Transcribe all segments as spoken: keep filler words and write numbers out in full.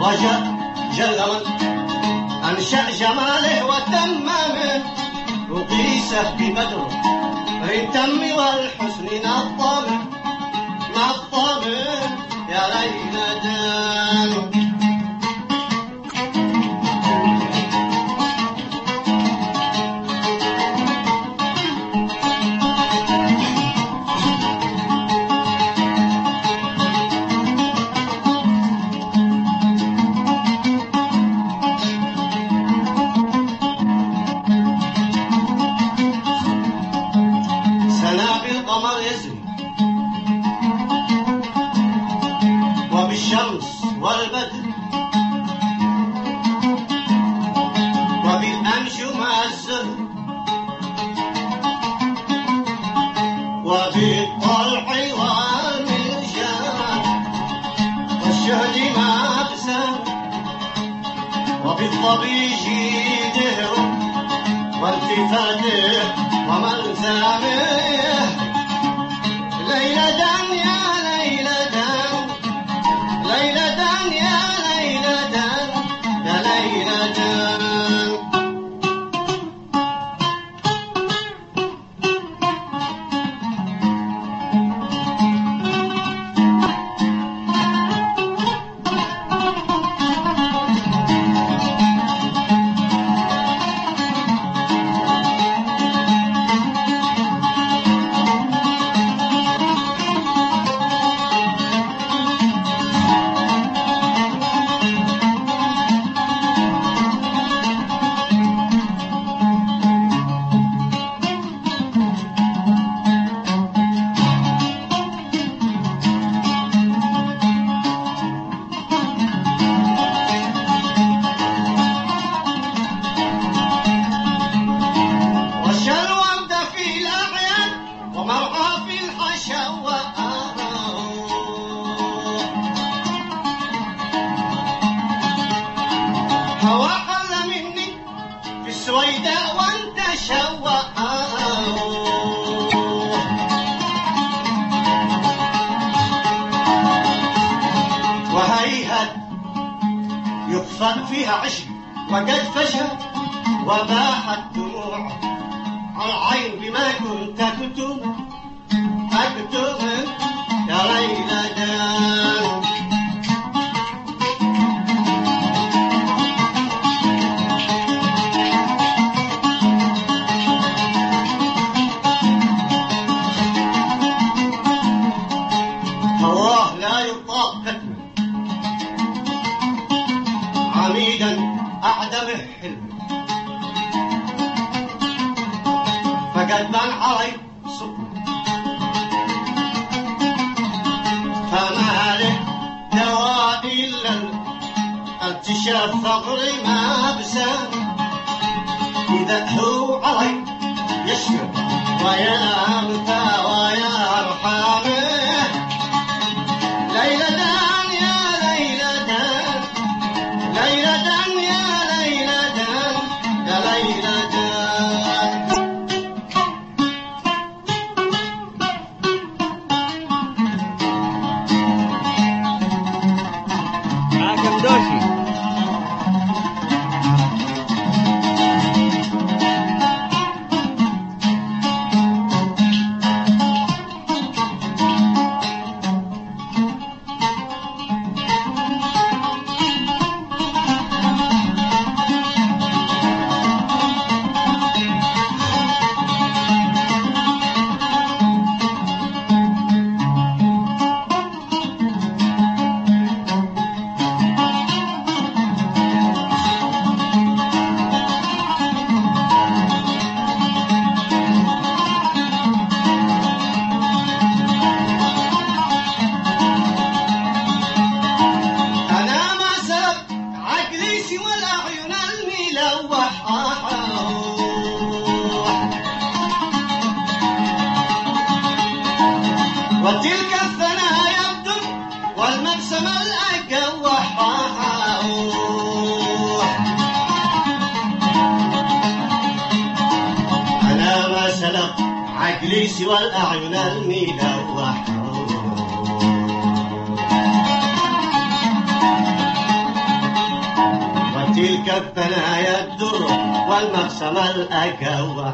وجاء جل من أنشأ جماله وتممه وقيسه ببدر التم والحسن نظمه نظمه يا ليلى دام. وبالشمس والبدر وبالأنجم الزهر وبالطلع والمرجان والشهد مبسم وبالضبيج دهر والتفاته وملزمه ليلى دان يا ليلى دان ليلى دان يا ليلى دان يا ليلى دان. هوا حل مني في السويداء وانت شواء وهيهت يخفى فيها عشق وقد فشل وباحت دموع العين بما كنت أكتب أكتب يا ليلى دان. هواه لا يطاق كتمه عميدا أعدمه حلمه فقد من علي سكنه فما له دواء إلا التشاف فقري ما بسام إذا هو علي يشكر ويامتى ويرحمه ليلى دان يا ليلى دان ليلى دان يا ليلى دان يا ليلى دان. معكم دوشي وتلك الثنايا يبدو والمبسم الأقوح أنا ما سلق عقلي سوى الأعين الملوح الكفنا يدر والمقسم الأقوى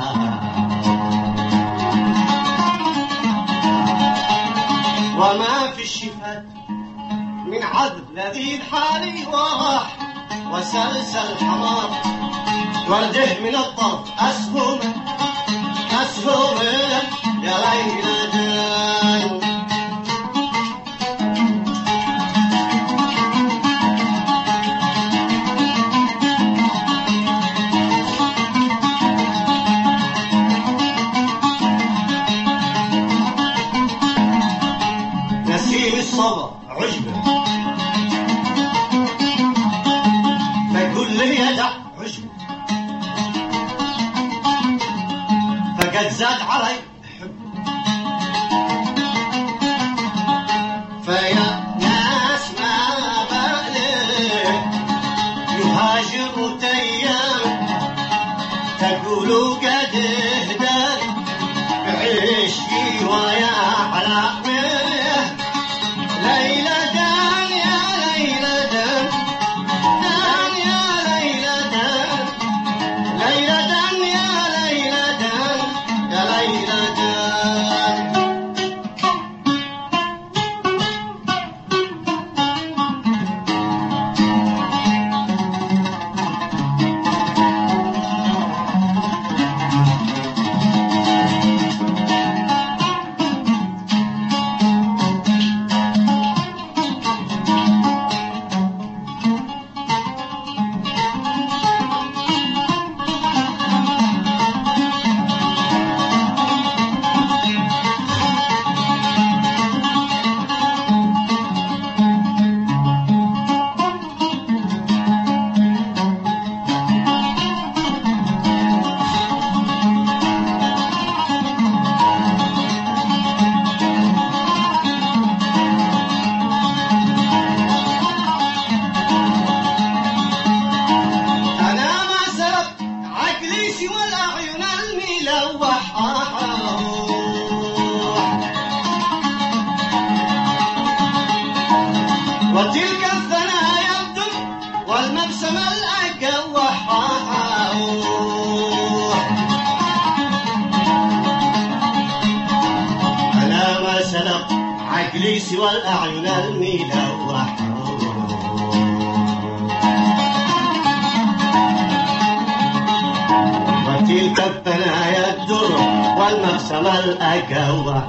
وما في الشفاء من عذب لذيذ حالي وراح وسلسل حمار ورده من الطرف أسهم أسهم يا ليلى دان نسيم الصبا عجبه فقل لي يدع عجبه فقد زاد علي حبه فيا ناس ما بالي يهاجر تيام تقولوا قد اهداني بعشقي ويا على ليلى دان يا ليلى دان دان يا ليلى دان ليلى دان يا ليلى دان يا ليلى دان والأعين الملوحة وتلك الثنايا الدم والمبسم الأقوحة أنا ما سلق عقلي سوى الأعين الملوحة تلك الثنايا الدر والمقسم الأقوى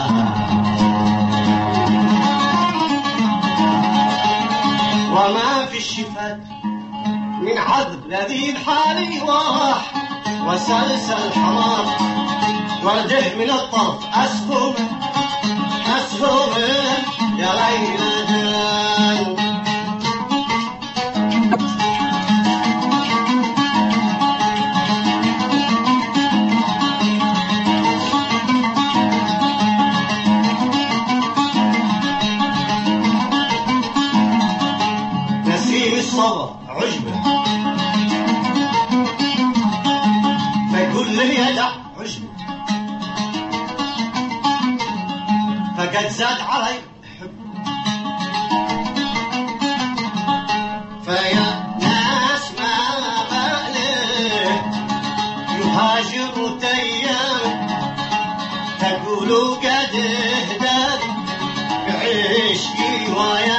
وما في الشفاء من عذب لذيذ حالي وراح وسلسل حمار ورده من الطرف أسهم أسهم يا ليلى دان الصبا عجبه فقل لي يدع عجبه فقد زاد علي حبه فيا ناس ما بالي يهاجر تيام تقولوا قد اهداني بعشقي ويا